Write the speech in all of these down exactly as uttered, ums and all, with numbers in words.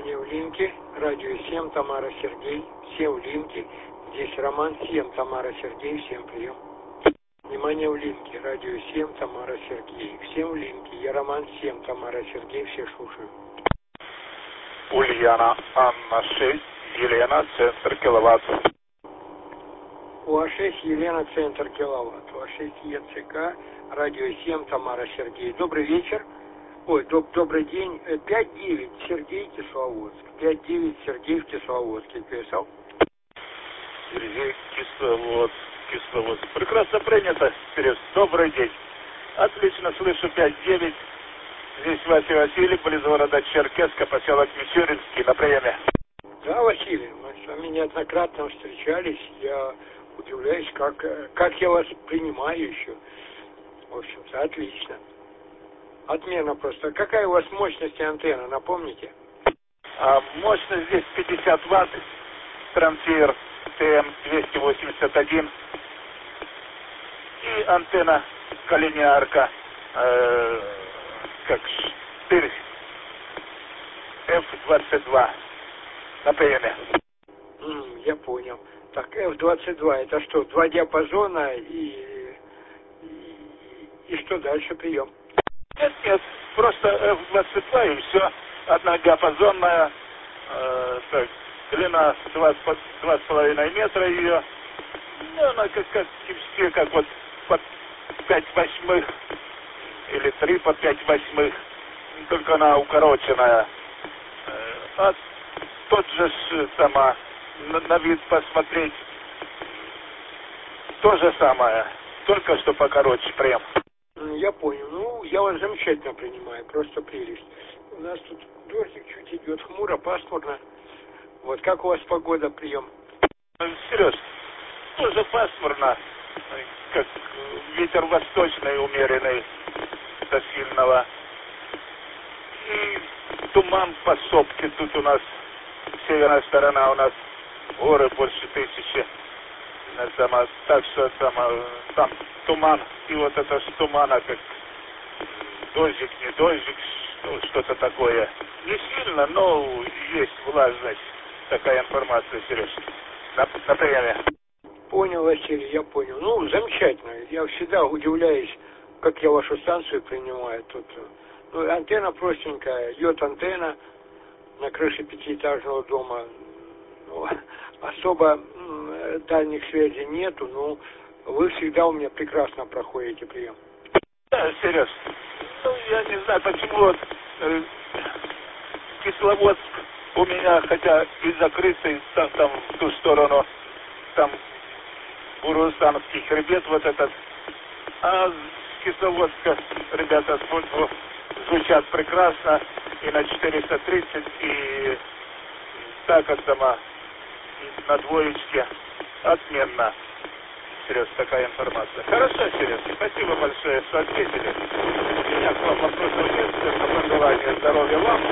Внимание в линке. Радио семь, Тамара, Сергей. Все в линке. Здесь Роман семь, Тамара, Сергей. Всем прием. Внимание в линке. Радио семь, Тамара, Сергей. Всем в линке. Я Роман семь, Тамара, Сергей. Всех слушаю. Ульяна, Анна шесть, Елена, центр киловатт. У А шесть, Елена, центр киловатт. У А шесть, ЕЦК. Радио семь, Тамара, Сергей. Добрый вечер. Ой, доб добрый день. пять девять, Сергей, Кисловодск. пять девять, Сергей в Кисловодске. Писал? Сергей, Кисловодск, Кисловодск. Прекрасно принято. Вперед. Добрый день. Отлично слышу. пять девять. Здесь Вася Василий, близ города Черкесска, поселок Мичуринский, на приеме. Да, Василий, мы с вами неоднократно встречались. Я удивляюсь, как, как я вас принимаю еще. В общем-то, отлично. Отмена просто. Какая у вас мощность антенна, напомните? А мощность здесь пятьдесят ватт, Трамсир Т М двести восемьдесят один. И антенна коллинеарка, э, как штырь Ф двадцать два на приеме. Mm, я понял. Так, Ф двадцать два, это что, два диапазона и, и, и что дальше прием? Нет, нет, просто Ф двадцать два и все. Одна диапазонная, э, так, длина два с половиной метра ее. Ну, она как, как все, как вот по пять восьмых или три по пять восьмых. Только она укороченная. Э, а тот же ж, сама, на, на вид посмотреть, то же самое, только что покороче прям. Я понял. Ну, я вас замечательно принимаю, просто прелесть. У нас тут дождик чуть идет, хмуро, пасмурно. Вот как у вас погода, прием? Сереж, тоже пасмурно, как ветер восточный, умеренный, до сильного. И туман по сопке тут у нас, северная сторона у нас, горы больше тысячи. Сама, так что сама, там туман, и вот это ж тумана, как дождик, не дождик, ну, что-то такое. Не сильно, но есть влажность. Такая информация, Сереж. На, на приеме. Понял, Василий, я понял. Ну, замечательно. Я всегда удивляюсь, как я вашу станцию принимаю. Тут, ну, антенна простенькая, йод-антенна на крыше пятиэтажного дома. Ну, особо м, дальних связей нету, но вы всегда у меня прекрасно проходите прием. Да, Сереж. Ну, я не знаю, почему вот э, Кисловодск у меня, хотя и закрытый, там, там в ту сторону, там Бурусанский хребет вот этот, а с Кисловодска ребята ну, звучат прекрасно и на четыреста тридцать, и так от сама на двоечке отменно. Сереж, такая информация. Хорошо, Сереж, спасибо большое, что ответили. У меня к вам вопросов нет, только пожелание здоровья вам.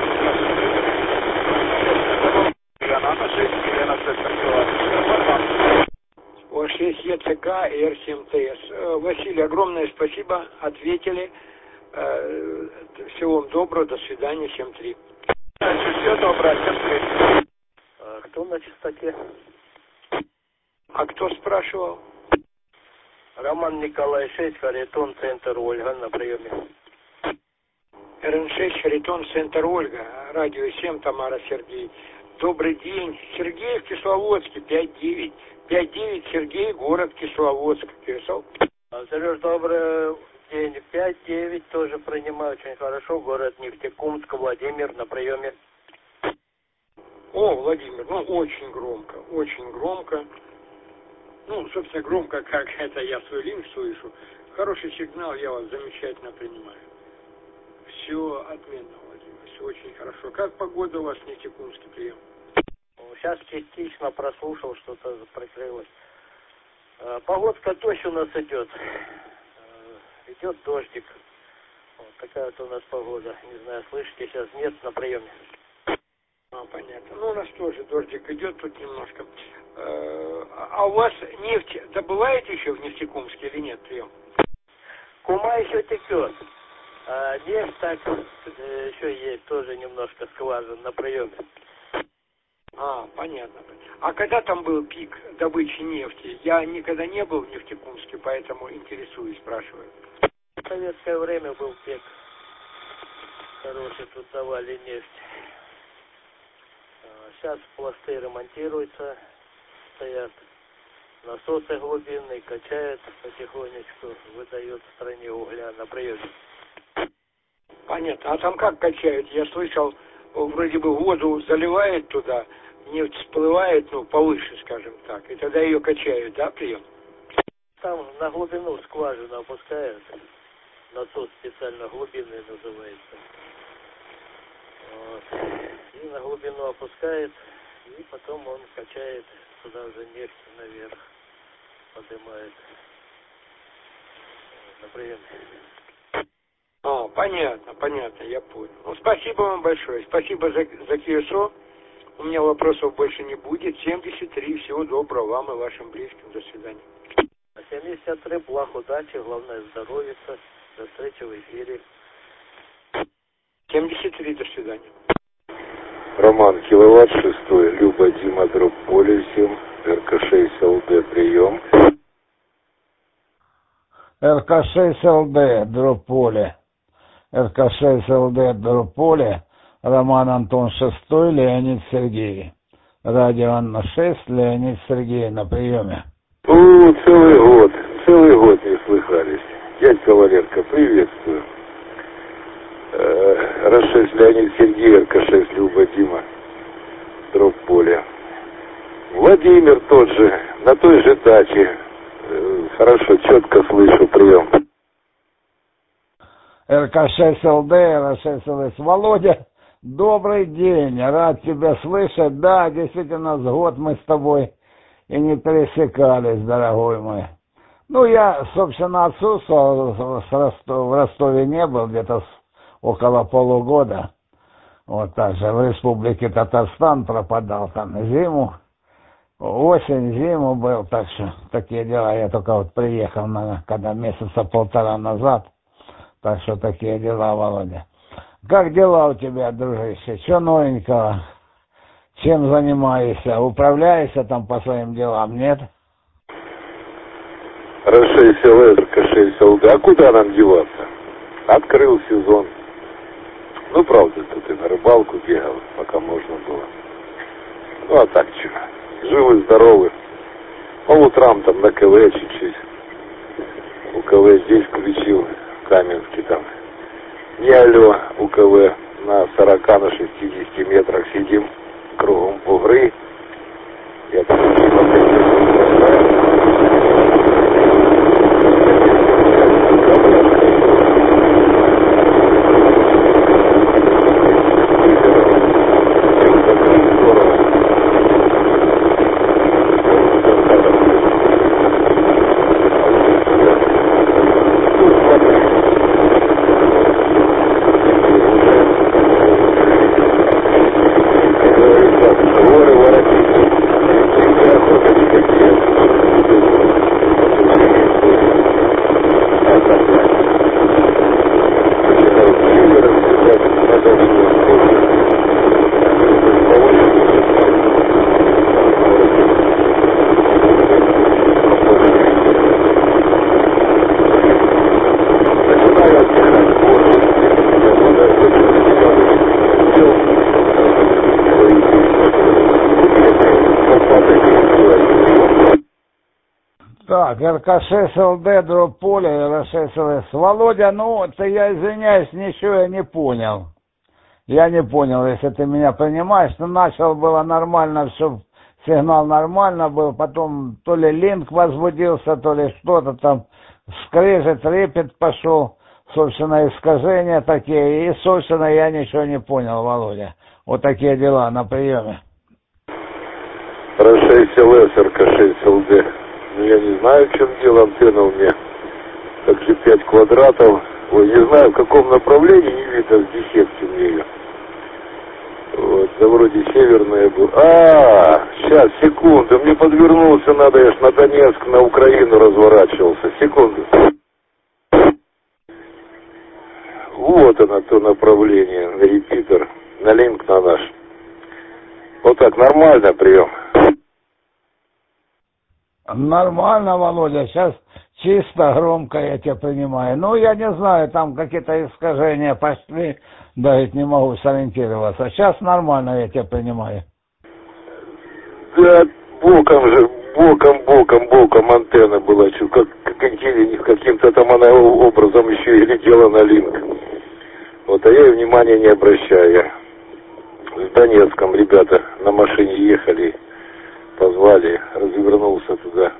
Елена шесть, Елена центр. У вас есть ЕЦК и Р семь Т С. Василий, огромное спасибо, ответили. Всего вам доброго, до свидания, семь три. Все доброе, семь три. А кто на частоте? А кто спрашивал? Роман Николай шесть, Харитон, центр Ольга на приеме. Р Н шесть, Харитон, центр Ольга, радио семь, Тамара, Сергей. Добрый день. Сергей в Кисловодске, пять девять. пять девять, Сергей, город Кисловодск. Писал? А, Сереж, добрый день. пять девять тоже принимаю очень хорошо. Город Нефтекумск, Владимир на приеме. О, Владимир, ну очень громко, очень громко. Ну, собственно, громко, как это я свой линк слышу. Хороший сигнал, я вас замечательно принимаю. Все отменно, Владимир, все очень хорошо. Как погода у вас в Нефтекумске, прием? Сейчас частично прослушал, что-то прикрылось. А, погодка дождь у нас идет. А, идет дождик. Вот такая вот у нас погода. Не знаю, слышите, сейчас нет на приеме. А, понятно. Ну, у нас тоже дождик идет тут немножко. А у вас нефть добываете еще в Нефтекумске или нет, прием? Кума еще текет. А нефть так еще есть тоже немножко скважин на приеме. А, понятно. А когда там был пик добычи нефти? Я никогда не был в Нефтекумске, поэтому интересуюсь, спрашиваю. В советское время был пик. Хороший, тут давали нефть. Сейчас пласты ремонтируются, стоят насосы глубинные, качают потихонечку, выдают в стране угля на приеме. Понятно. А там как качают? Я слышал, вроде бы воду заливает туда, нефть всплывает, ну, повыше, скажем так, и тогда ее качают, да, прием? Там на глубину скважину опускают, насос специально глубинный называется. Вот. И на глубину опускает, и потом он качает туда же нефть наверх, поднимает на прием. А, понятно, понятно, я понял. Ну, спасибо вам большое. Спасибо за, за КСО. У меня вопросов больше не будет. семьдесят три. Всего доброго вам и вашим близким. До свидания. семьдесят три. Благ, удачи, главное здоровья. До встречи в эфире. семьдесят три. До свидания. Роман, киловатт шестой. Люба, Дима, дробь поле всем. эр ка шесть эл дэ, прием. эр ка шесть эл дэ, дробь поле. эр ка шесть эл дэ, дробь поле. Роман Антон шестой, Леонид Сергей. Радио Анна шесть, Леонид Сергей на приеме. О, целый год, целый год не слыхались. Дядька Валерка, приветствую. эр шесть, Леонид Сергей, эр ка шесть, Люба, Дима, дробь поле. Владимир тот же, на той же даче. Хорошо, четко слышу, прием. эр ка шесть эл дэ, эр шесть эл эс. Володя, добрый день, рад тебя слышать. Да, действительно, с год мы с тобой и не пересекались, дорогой мой. Ну, я, собственно, отсутствовал, с Ростов, в Ростове не был, где-то около полугода. Вот так же в Республике Татарстан пропадал там зиму. Осень, зиму был, так что такие дела. Я только вот приехал, на, когда месяца полтора назад. Так что такие дела, Володя. Как дела у тебя, дружище? Что новенького? Чем занимаешься? Управляешься там по своим делам, нет? эр шесть эл эс, эр ка шесть эл дэ. А куда нам деваться? Открыл сезон. Ну, правда, тут и на рыбалку бегал, пока можно было. Ну, а так что? Живы, здоровы. По утрам там на ка вэ чуть-чуть. У ка вэ здесь включил, в Каменске там. Не алло, у ка вэ на сорока, на шестидесяти метрах сидим, кругом бугры. Я Так, эр ка шесть эл дэ, дробь поле, эр шесть эл эс. Володя, ну, ты, я извиняюсь, ничего я не понял. Я не понял, если ты меня понимаешь. Ну, начал было нормально, все, сигнал нормально был, потом то ли линк возбудился, то ли что-то там, скрежет, репет пошел, собственно, искажения такие, и, собственно, я ничего не понял, Володя. Вот такие дела на приеме. эр шесть эл эс, эр ка шесть эл дэ. Ну, я не знаю, в чем дело, антенна у меня также пять квадратов. Ой, не знаю, в каком направлении, не видно в десятке мне ее. Вот, да вроде северная была. А, сейчас, секунду, мне подвернулся, надо, я ж на Донецк, на Украину разворачивался. Секунду. Вот оно, то направление, на репитер, на линк на наш. Вот так, нормально прием. Нормально, Володя, сейчас чисто, громко я тебя принимаю. Ну, я не знаю, там какие-то искажения пошли, даже не могу сориентироваться. Сейчас нормально я тебя принимаю. Да, боком же, боком, боком, боком антенна была, чуть как, как, каким-то там она образом еще и летела на линк. Вот, а я и внимания не обращаю. Я в Донецком ребята на машине ехали, позвали, развернулся туда.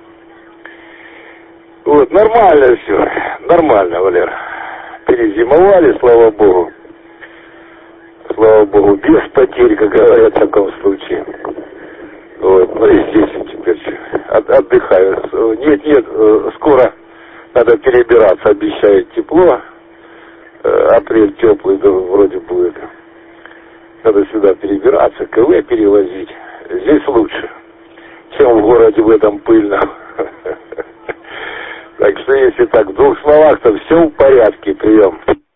Вот, нормально все, нормально, Валер. Перезимовали, слава богу. Слава богу, без потерь, как говорят в таком случае. Вот, ну и здесь теперь от, отдыхаю. Нет, нет, скоро надо перебираться, обещают тепло. Апрель теплый, да, вроде будет. Надо сюда перебираться, КВ перевозить. Здесь лучше, чем в городе в этом пыльном. Так что если так, в двух словах, то все в порядке, прием.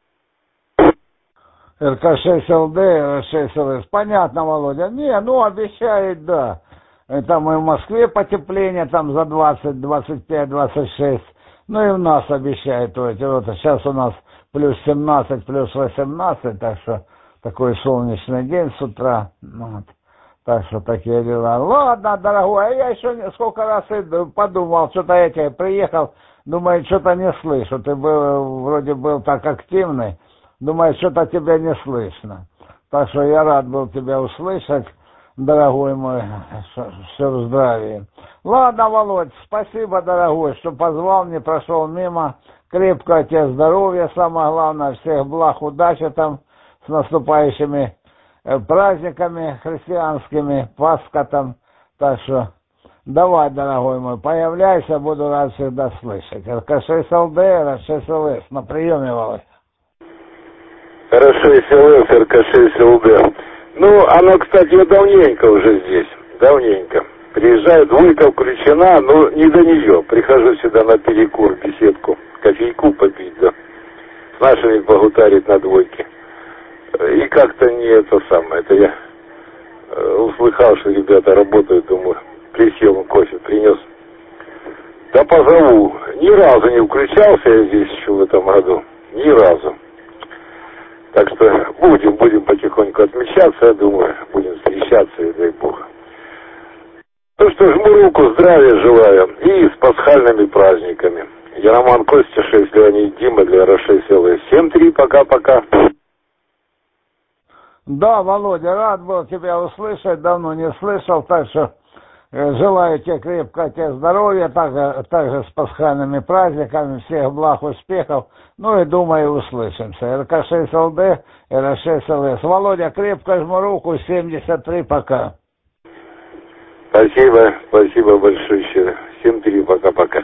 эр ка шесть эл дэ, эр шесть эл эс. Понятно, Володя. Не, ну обещает, да. Там и в Москве потепление, там за двадцать, двадцать пять, двадцать шесть. Ну и в нас обещает. Вот, вот сейчас у нас плюс семнадцать, плюс восемнадцать, так что такой солнечный день с утра. Вот. Так что такие дела. Ладно, дорогой, я еще сколько раз подумал, что-то я тебе приехал, думаю, что-то не слышу. Ты был, вроде был так активный, думаю, что-то тебя не слышно. Так что я рад был тебя услышать, дорогой мой, все в здравии. Ладно, Володь, спасибо, дорогой, что позвал, не прошел мимо. Крепкого тебе здоровья, самое главное, всех благ, удачи там с наступающими праздниками христианскими, Пасха там. Так что давай, дорогой мой, появляйся, буду рад всегда слышать. эр ка шесть эл дэ, эр шесть эл эс, на приеме, Володь. эр шесть эл эс, эр ка шесть эл дэ. Ну, оно, кстати, давненько уже здесь, давненько. Приезжаю, двойка включена, но не до нее. Прихожу сюда на перекур, беседку, кофейку попить, да. С нашими погутарить на двойке. И как-то не это самое. Это я э, услыхал, что ребята работают, думаю, присел, кофе принес. Да позову. Ни разу не включался я здесь еще в этом году. Ни разу. Так что будем, будем потихоньку отмечаться, я думаю, будем встречаться, и дай бог. Ну что, жму руку, здравия желаю. И с пасхальными праздниками. Я Роман, Костя, шесть, Леонид, Дима, для эр шесть эл эс. семь три, пока-пока. Да, Володя, рад был тебя услышать, давно не слышал, так что желаю тебе крепкого тебе здоровья, также, также с пасхальными праздниками, всех благ, успехов, ну и думаю, услышимся. эр ка шесть эл дэ, эр шесть эл эс. Володя, крепко жму руку, семьдесят три, пока. Спасибо, спасибо большое. семь три, пока-пока.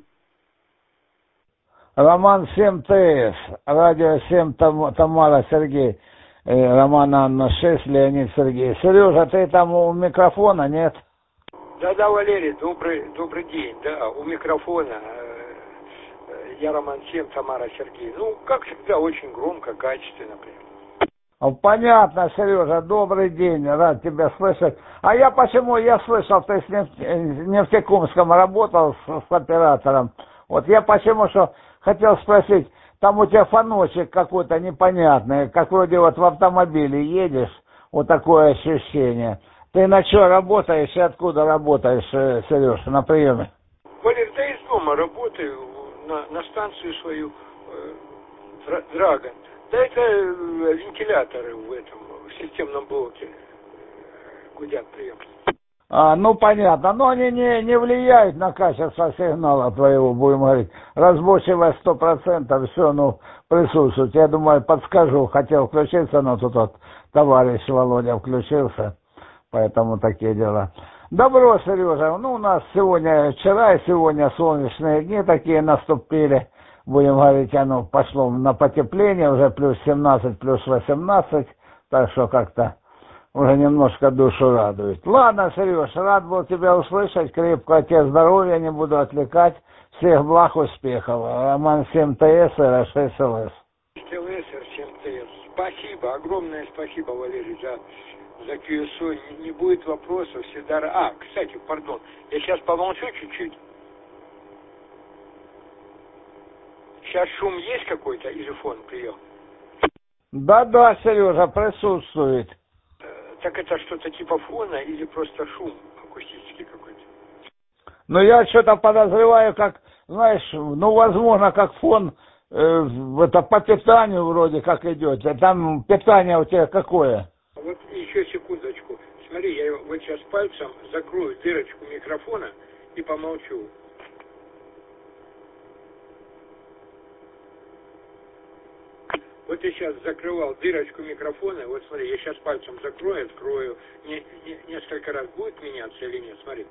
Роман семь тэ эс, радио семь, Там, Тамара, Сергей, э, Роман Анна шесть, Леонид, Сергей. Сережа, ты там у микрофона, нет? Да-да, Валерий, добрый, добрый день, да, у микрофона. Я Роман семь, Тамара, Сергей. Ну, как всегда, очень громко, качественно, прям. Понятно, Сережа, добрый день, рад тебя слышать. А я почему, я слышал, ты с Нефтекумском работал с, с оператором. Вот я почему что хотел спросить, там у тебя фоночек какой-то непонятный, как вроде вот в автомобиле едешь, вот такое ощущение. Ты на что работаешь и откуда работаешь, Сереж, на приеме? Валерий, да из дома работаю, на, на станцию свою, э, Драгон. Да это вентиляторы в этом, в системном блоке гудят прием. А, ну понятно, но они не, не влияют на качество сигнала твоего, будем говорить. Разборчивость сто процентов, все, ну, присутствует. Я думаю, подскажу, хотел включиться, но тут вот товарищ Володя включился, поэтому такие дела. Добро, Сережа, ну у нас сегодня, вчера и сегодня солнечные дни такие наступили. Будем говорить, оно пошло на потепление, уже плюс семнадцать, плюс восемнадцать, так что как-то уже немножко душу радует. Ладно, Сереж, рад был тебя услышать, крепкого тебе здоровья, не буду отвлекать, всех благ, успехов. Роман семь тэ эс, эр шесть эл эс. семь тэ эс. Спасибо, огромное спасибо, Валерий, за, за кью эс о не, не будет вопросов, всегда... А, кстати, пардон, я сейчас помолчу чуть-чуть. Сейчас шум есть какой-то или фон прием? Да-да, Сережа, присутствует. Так это что-то типа фона или просто шум акустический какой-то? Ну, я что-то подозреваю, как, знаешь, ну, возможно, как фон, э, это по питанию вроде как идет. Там питание у тебя какое? Вот еще секундочку. Смотри, я вот сейчас пальцем закрою дырочку микрофона и помолчу. Вот я сейчас закрывал дырочку микрофона, вот смотри, я сейчас пальцем закрою, открою, не, не, несколько раз будет меняться или нет, смотри.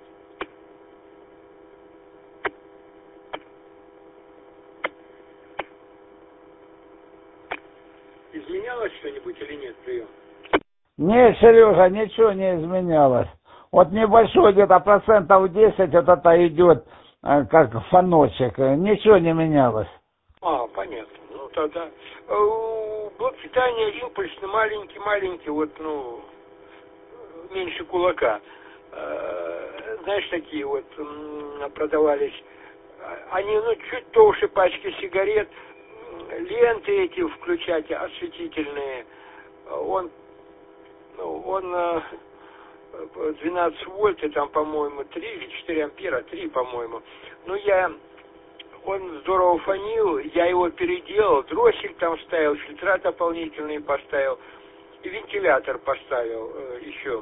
Изменялось что-нибудь или нет прием? Не, Сережа, ничего не изменялось. Вот небольшой где-то процентов десять вот это идет, э, как фоночек, ничего не менялось. А, понятно. Ну тогда э, блок питания импульсный, маленький-маленький, вот, ну, меньше кулака. Э, знаешь, такие вот м, продавались. Они, ну, чуть толще пачки сигарет, ленты эти включать, осветительные. Он, ну, он двенадцать вольт, и там, по-моему, три или четыре ампера, три, по-моему. Ну, я... Он здорово фонил, я его переделал, дроссель там вставил, фильтра дополнительные поставил, и вентилятор поставил э, еще.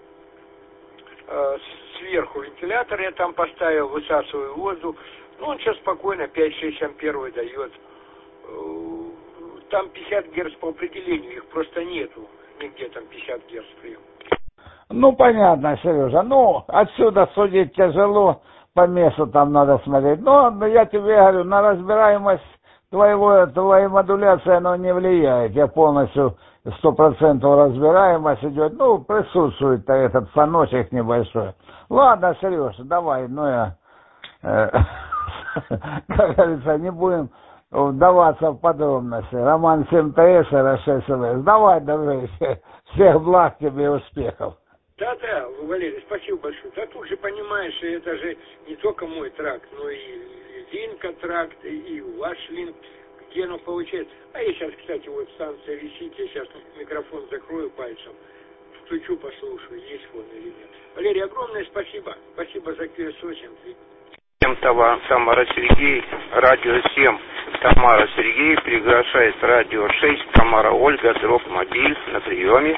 Э, сверху вентилятор я там поставил, высасываю воздух. Ну, он сейчас спокойно пять-шесть ампер выдает. Э, там пятьдесят герц по определению, их просто нету. Нигде там пятьдесят герц прием. Ну, понятно, Сережа. Ну, отсюда судить тяжело. По месту там надо смотреть. Но я тебе говорю, на разбираемость твоего, твоей модуляции оно не влияет. Я полностью сто процентов разбираемость идет. Ну, присутствует этот фоночек небольшой. Ладно, Сережа, давай, ну я, э, как говорится, не будем вдаваться в подробности. Роман семь тэ эс, эр шесть эл эс. Давай, дружище, всех благ тебе и успехов. Да-да, Валерий, спасибо большое. Да тут же понимаешь, это же не только мой тракт, но и Линка тракт, и ваш Линк, где оно получается. А я сейчас, кстати, вот станция висит, я сейчас микрофон закрою пальцем, включу, послушаю, есть фон или нет. Валерий, огромное спасибо. Спасибо за кью эс о семь три. Тамара Сергей, радио семь, Тамара Сергей, приглашает радио шесть, Тамара Ольга, дроп мобиль на приеме.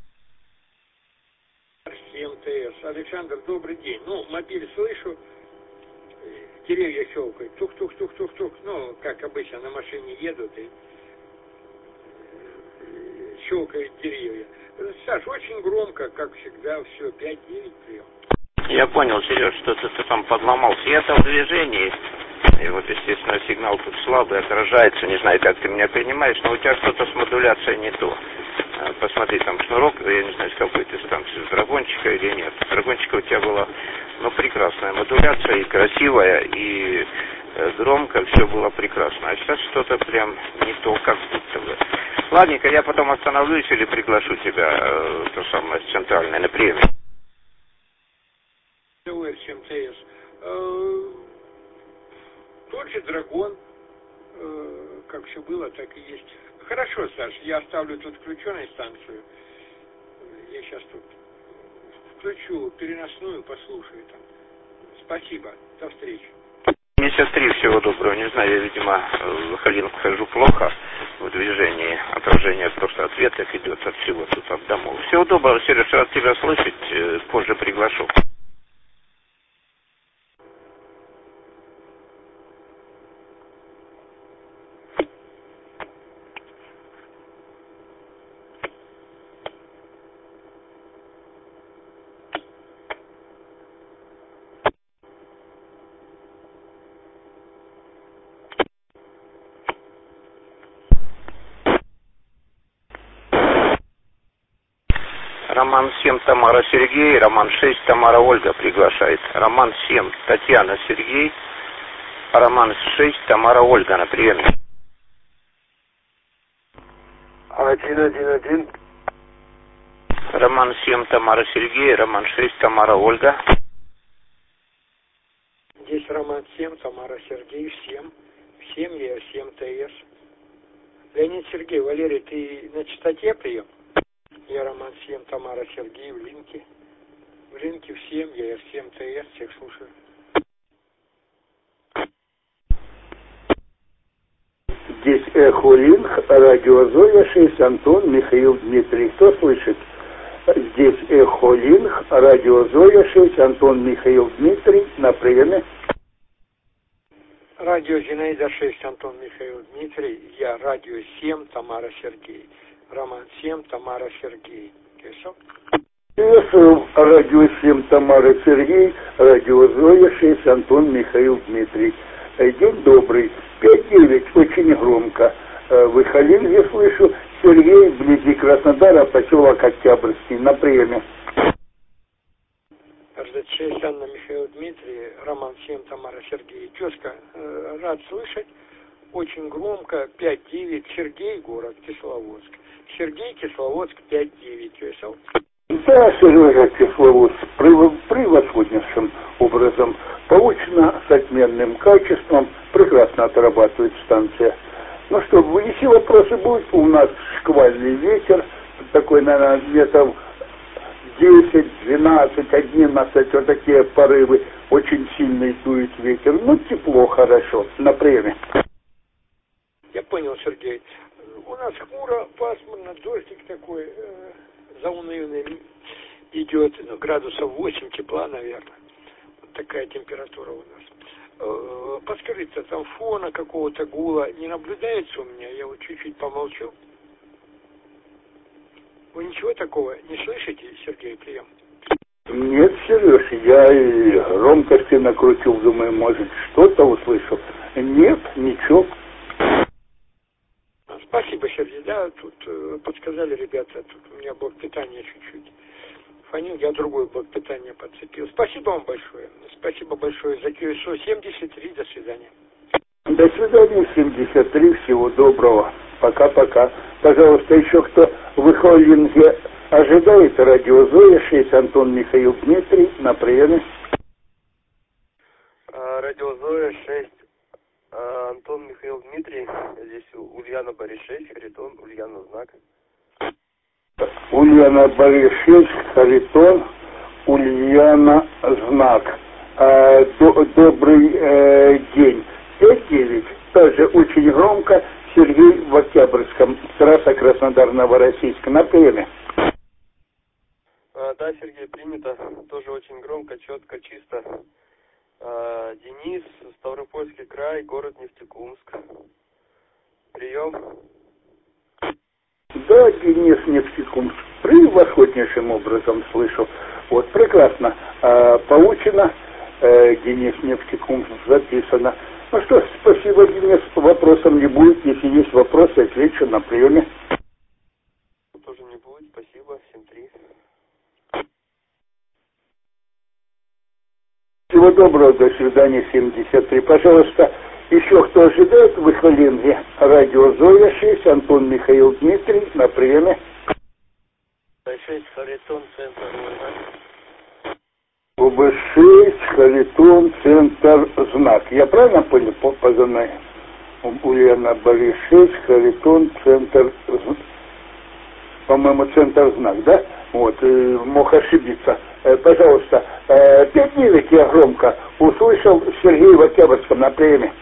эм тэ эс. Александр, добрый день. Ну, мобиль слышу, деревья щелкают, тух-тух-тух-тух-тух. Ну, как обычно, на машине едут и щелкают деревья. Саш, очень громко, как всегда, все, пять-девять прием. Я понял, Сереж, что-то ты там подломался. Я-то в движении. И вот, естественно, сигнал тут слабый, отражается. Не знаю, как ты меня принимаешь, но у тебя что-то с модуляцией не то. Посмотри, там шнурок, я не знаю, с какой ты станции, с драгончика или нет. С драгончика у тебя была, ну, прекрасная модуляция, и красивая, и э, громко, все было прекрасно. А сейчас что-то прям не то, как будто бы. Ладненько, я потом остановлюсь или приглашу тебя, э, то самое, с центральной, на прием. эм тэ эс. Э, тот же драгон, э, как все было, так и есть. Хорошо, Саш, я оставлю тут включенную станцию. Я сейчас тут включу переносную, послушаю там. Спасибо, до встречи. Месяц три, всего доброго. Не знаю, я, видимо, в Халинку хожу плохо в движении. Отражение просто от веток идет от всего тут, от домов. Всего доброго, Сереж, рад тебя слышать. Позже приглашу. Роман семь, Тамара Сергей, Роман шесть, Тамара Ольга приглашает. Роман семь, Татьяна Сергей, Роман шесть, Тамара Ольга на приеме. Один, один, один. Роман семь, Тамара Сергей, Роман шесть, Тамара Ольга. Здесь Роман семь, Тамара Сергей, всем. Всем я, всем ТС. Леонид Сергей, Валерий, ты на частоте прием? Я Роман семь, Тамара Сергей, в линке. В линке всем, я всем ТС, всех слушаю. Здесь Эхо Линк, радио Зоя шесть, Антон, Михаил, Дмитрий. Кто слышит? Здесь Эхо Линк, радио Зоя шесть, Антон, Михаил, Дмитрий. На приеме. Радио Зинаида шесть, Антон, Михаил, Дмитрий. Я радио семь, Тамара Сергей. Роман семь, Тамара Сергей. Кесов? Кесов, радио семь, Тамара Сергей. Радио Зоя шесть, Антон, Михаил, Дмитрий. День добрый. пять девять, очень громко. В Ихалинге слышу. Сергей, вблизи Краснодара, поселок Октябрьский. На приеме. эр зет шесть, Анна, Михаил, Дмитрий, Роман семь, Тамара, Сергей. Тезка, э, рад слышать. Очень громко. пять девять. Сергей, город Кисловодск. Сергей, Кисловодск, пять девять. ЮСЛ. Да, Сережа Кисловодск превосходнейшим образом получено, с отменным качеством, прекрасно отрабатывает станция. Ну что, если вопросы будут, у нас шквальный ветер, такой, наверное, метров десять, двенадцать, одиннадцать, вот такие порывы, очень сильный дует ветер, ну тепло, хорошо, на приеме. Я понял, Сергей. У нас хмуро, пасмурно, дождик такой, э, заунывный идет, ну, градусов восемь тепла, наверное. Вот такая температура у нас. Э, подскажите, там фона какого-то гула не наблюдается у меня? Я вот чуть-чуть помолчу. Вы ничего такого не слышите, Сергей, прием? Нет, Сереж, я и громкости накрутил, думаю, может, что-то услышал. Нет, ничего. Спасибо, Сергей. Да, тут э, подсказали ребята, тут у меня блок питания чуть-чуть фонил, я другой блок питания подцепил. Спасибо вам большое. Спасибо большое за кью эс о семьдесят три. До свидания. До свидания, семьдесят три. Всего доброго. Пока-пока. Пожалуйста, еще кто в Ихолинге ожидает, радио Зоя шесть, Антон, Михаил, Дмитрий. На приеме. А, радио Зоя шесть. Антон, Михаил, Дмитрий. Здесь Ульяна, Борис шесть, Харитон, Ульяна, Знак. Ульяна, Борис шесть, Харитон, Ульяна, Знак. А, до, добрый э, день. пять девять, тоже очень громко. Сергей в Октябрьском, трасса Краснодар-Новороссийск. На приеме. А, да, Сергей, принято. Тоже очень громко, четко, чисто. А, Денис, Ставропольский край, город Нефтекумск. Прием. Да, Денис, Нефтекумск. Превосходнейшим образом слышу. Вот, прекрасно. А, получено. А, Денис, Нефтекумск, записано. Ну что, спасибо, Денис. Вопросов не будет. Если есть вопросы, отвечу на приеме. Тоже не будет. Спасибо. семь три. Всего доброго, до свидания, семьдесят три. Пожалуйста, еще кто ожидает в Ихолинге, радио Зоя шесть, Антон, Михаил, Дмитрий, на приеме. шесть, Харитон, центр О Б шесть, Харитон, центр Знак. Я правильно понял по позывной? Ульяна, Борис шесть, Харитон, центр, по-моему, центр Знак, да? Вот, э, мог ошибиться. Э, пожалуйста, э, пять девять я громко услышал. Сергей в Октябрьском на приеме.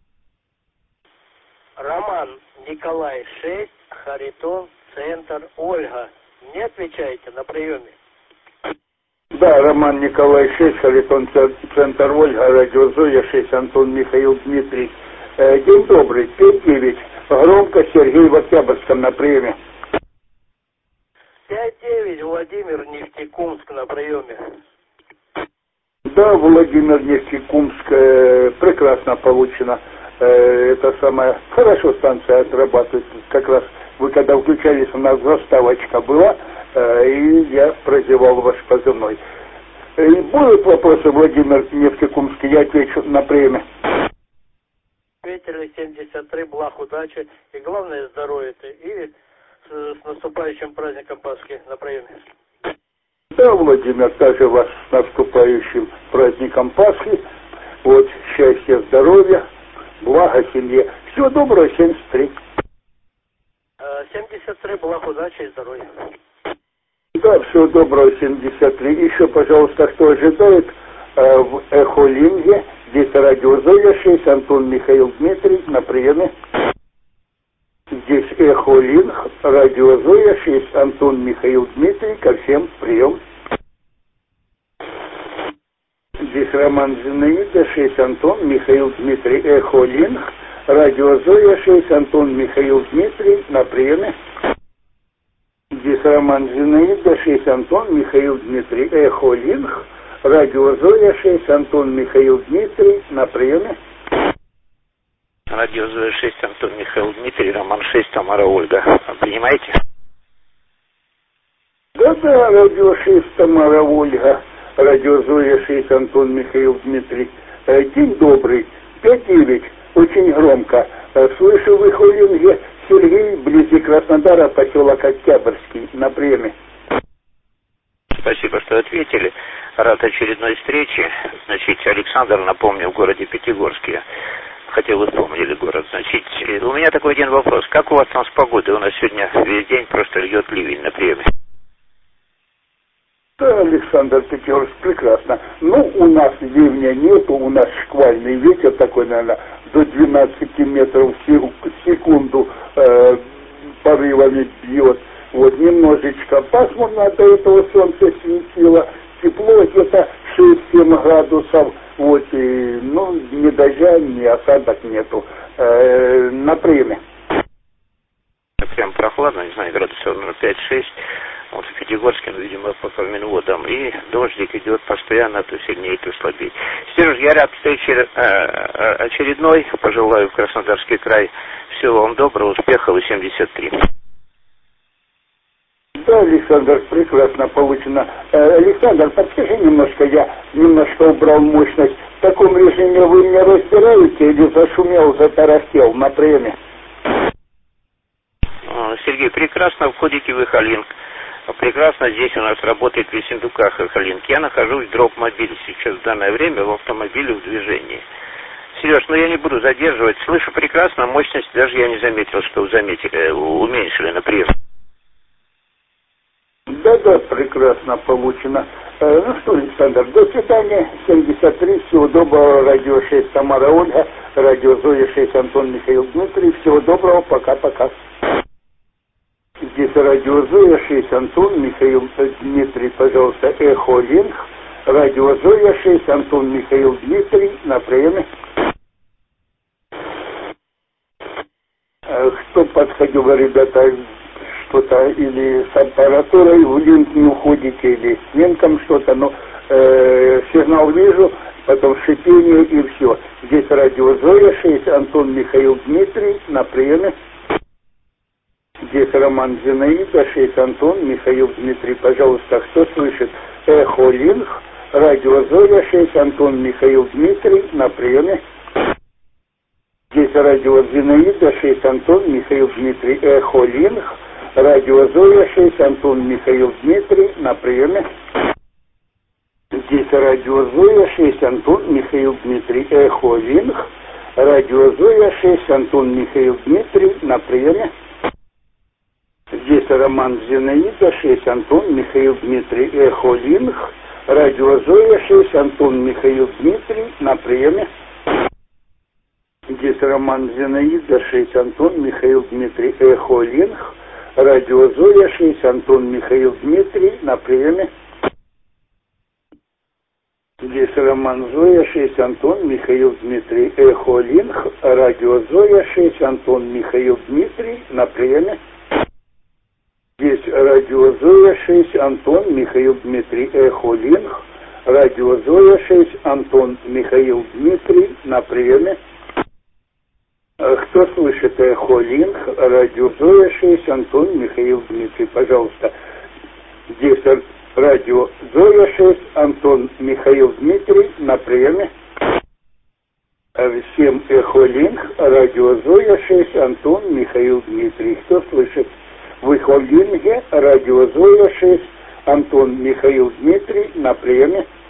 Роман, Николай шесть, Харитон, центр Ольга. Не отвечаете на приеме? Да, Роман, Николай шесть, Харитон, центр Ольга, радио Зоя шесть, Антон, Михаил, Дмитрий. Э, день добрый, пять девять, громко, Сергей в Октябрьском на приеме. пять девять, Владимир, Нефтекумск на приеме. Да, Владимир, Нефтекумск, э, прекрасно получено. Э, это самая, хорошо станция отрабатывает. Как раз вы когда включались, у нас заставочка была, э, и я прозевал ваш позывной. Э, будут вопросы, Владимир, Нефтекумск, я отвечу на приеме. Ветер семьдесят три, благ, удачи и главное здоровье. И с, с наступающим праздником Пасхи на приеме. Да, Владимир, также вас с наступающим праздником Пасхи. Вот, счастья, здоровья, блага семье. Всего доброго, семьдесят три. семьдесят три, благ, удачи и здоровья. Да, всего доброго, семьдесят три. Еще, пожалуйста, кто ожидает э, в Эхолинге, здесь радио Зоя шесть, Антон Михаил Дмитрий, на приеме. Здесь Эхолинг, радио Зоя шесть, Антон Михаил Дмитрий, ко всем прием. Здесь Роман Зинаида шесть, Антон Михаил Дмитрий, Эхолинг, радио Зоя шесть, Антон Михаил Дмитрий, на приеме. Здесь Роман Зинаида шесть, Антон Михаил Дмитрий, Эхолинг, радио Зоя шесть, Антон Михаил Дмитрий, на приеме. Радио Зоя шесть, Антон Михаил Дмитрий, Роман шесть, Тамара Ольга. Принимаете? Да-да, радио шесть, Тамара Ольга, радио Зоя шесть, Антон Михаил Дмитрий. День добрый, пять девять, очень громко. Слышу в Эхолинге, Сергей, вблизи Краснодара, поселок Октябрьский, на приеме. Спасибо, что ответили. Рад очередной встрече. Значит, Александр, напомню, в городе Пятигорске. Хотел, вы вспомнили город. Значит, у меня такой один вопрос. Как у вас там с погодой? У нас сегодня весь день просто льет ливень на приеме. Да, Александр Пятигорск, прекрасно. Ну, у нас ливня нету, у нас шквальный ветер такой, наверное, до двенадцати метров в секунду э, порывами бьет. Вот, немножечко пасмурно, до этого солнце светило, тепло где-то шесть-семь градусов. Вот, и, ну, ни дождя, ни осадок нету. Э, на приеме. Прям прохладно, не знаю, градусов номер пять-шесть. Вот в Пятигорске, ну, видимо, по Каменводам. И дождик идет постоянно, то сильнее, то слабее. Сереж, я рад встрече э, очередной. Пожелаю в Краснодарский край всего вам доброго, успехов и семьдесят три. Да, Александр, прекрасно получено. Э, Александр, подскажи немножко, я немножко убрал мощность. В таком режиме вы меня разбираете или зашумел, затарахтел на приеме? Сергей, прекрасно входите в Эхолинг. Прекрасно здесь у нас работает в Ессентуках Эхолинг. Я нахожусь в дроп-мобиле сейчас в данное время, в автомобиле в движении. Сереж, ну я не буду задерживать. Слышу прекрасно, мощность даже я не заметил, что вы заметили, уменьшили на прием. Да-да, прекрасно получено. Э, ну что, Александр, до свидания. семьдесят три, всего доброго. Радио шесть, Тамара Ольга. Радио Зоя шесть, Антон Михаил Дмитрий. Всего доброго, пока-пока. Здесь радио Зоя шесть, Антон Михаил Дмитрий, пожалуйста, Эхолинг. Радио Зоя шесть, Антон Михаил Дмитрий, на приеме. Э, кто подходил, ребята, что-то или с аппаратурой в линк не уходите, или с линком что-то, но э, сигнал вижу, потом шипение и все. Здесь радио Зоя шесть, Антон Михаил Дмитрий, на приеме. Здесь Роман Зинаида шесть, Антон Михаил Дмитрий, пожалуйста, кто слышит? Эхолинг, радио Зоя шесть, Антон Михаил Дмитрий, на приеме. Здесь радио Зинаида шесть, Антон Михаил Дмитрий, Эхолинг. Радио Зоя шесть, Антон Михаил Дмитрий, на приеме. Здесь радио Зоя шесть, Антон Михаил Дмитрий, Эхолинг. Радио Зоя шесть, Антон Михаил Дмитрий, на приеме. Здесь Роман Зинаида шесть, Антон Михаил Дмитрий, Эхолинг. Радио Зоя шесть, Антон Михаил Дмитрий, на приеме. Здесь Роман Зинаида шесть, Антон Михаил Дмитрий, Эхолинг. Радио Зоя шесть, Антон Михаил Дмитрий, на приеме. Здесь Роман Зоя шесть, Антон Михаил Дмитрий, Эхолинг. Радио Зоя шесть, Антон Михаил Дмитрий, на приеме. Здесь радио Зоя шесть, Антон Михаил Дмитрий, Эхолинг. Радио Зоя шесть, Антон Михаил Дмитрий, на приеме. Кто слышит Эхолинг, радио Зоя шесть, Антон Михаил Дмитрий, пожалуйста. Здесь радио Зоя шесть, Антон Михаил Дмитрий, на приеме. Всем Эхолинг, радио Зоя шесть, Антон Михаил Дмитрий. Кто слышит? В Эхолинге, радио Зоя шесть, Антон Михаил Дмитрий на приеме.